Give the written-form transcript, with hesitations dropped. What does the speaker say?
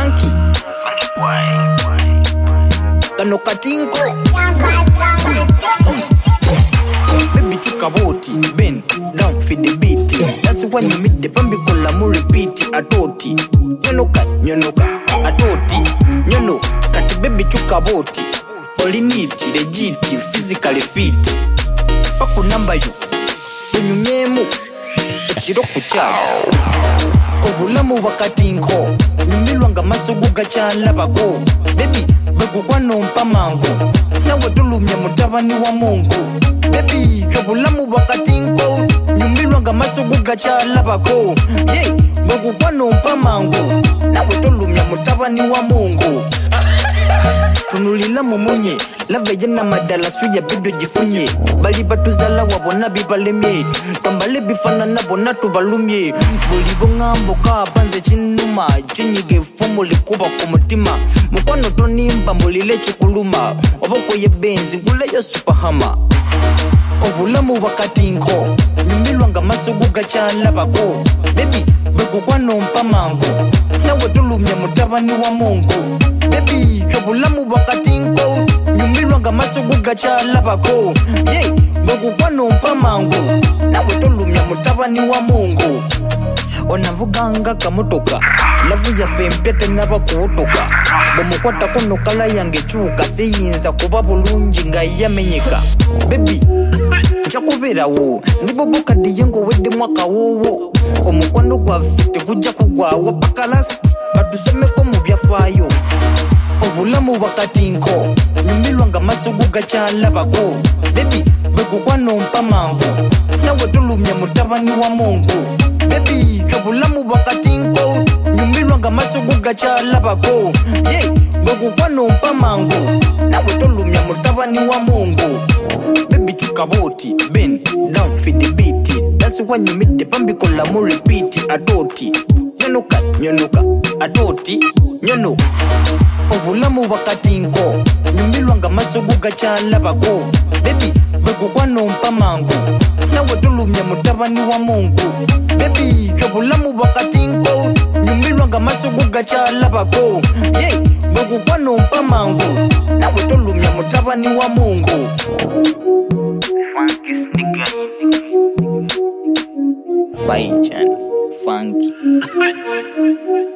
Funky kano katinko baby chuka boti bend down for the beat. That's when you meet the bambi kola mu repeat atoti nyonoka atoti nyono kati baby chuka boti oliniti legit physically fit paku number you unyumyemu ekiro kuchata obulamu bakatinko nyumilwanga masugu gachalabako baby bagugwa nompa mangu nawe tulumya mutabani wa Mungu baby obulamu bakatinko nyumilwanga masugu gachalabako yeah bagugwa nompa mangu nawe tulumya mutabani wa Mungu tunulila mumunye lave jena madala suya bido jifunye bali batuzala wabona bibalemye pambale bifana nabona tubalumye buli bongambo ka panze chinuma chinyige fumo likuba ku mutima mukwano tonimba mulile chikuluma oboko yebenzi ngule yo superhama obulamu bakatinko nyumilwanga masugu gachalabako baby bagugwano mpamango nawe tulumya mutabani wa Mungu baby obulamu bakatinko nyumilwanga masugu gachalabako yeah bagugwano mpamango nawe tulumya mutabani wa Mungu onavuganga kamotoka lavu ya fempete nabakuotoka bomukwata kono kala yange chuka seyinza kuba bulungi nga yamenyeka baby nchakuberawo ndiboboka diyengo wedde mwaka wowo omukwano gwafite kujja kugwawo pakalasi batusomeko mu byafayo obulamu bakatinko nyumilwanga masugu gachalabako baby bagugwano mpamango nawe tulumya mutabani wa Mungu baby obulamu bakatinko nyumilwanga masugu gachalabako yeah bagugwano mpamango nawe tulumya mutabani wa Mungu baby chuka boti bend down for the beat. That's when you meet the bambi kola mu repeat atoti nyonoka atoti nyono obulamu bakatinko nyumilwanga masugu gachalabako baby bagugwano mpamango nawe tulumya mutabani wa Mungu baby obulamu bakatinko nyumilwanga masugu gachalabako yeah bagugwano mpamango nawe tulumya mutabani wa Mungu. Funky nigga Fine Funky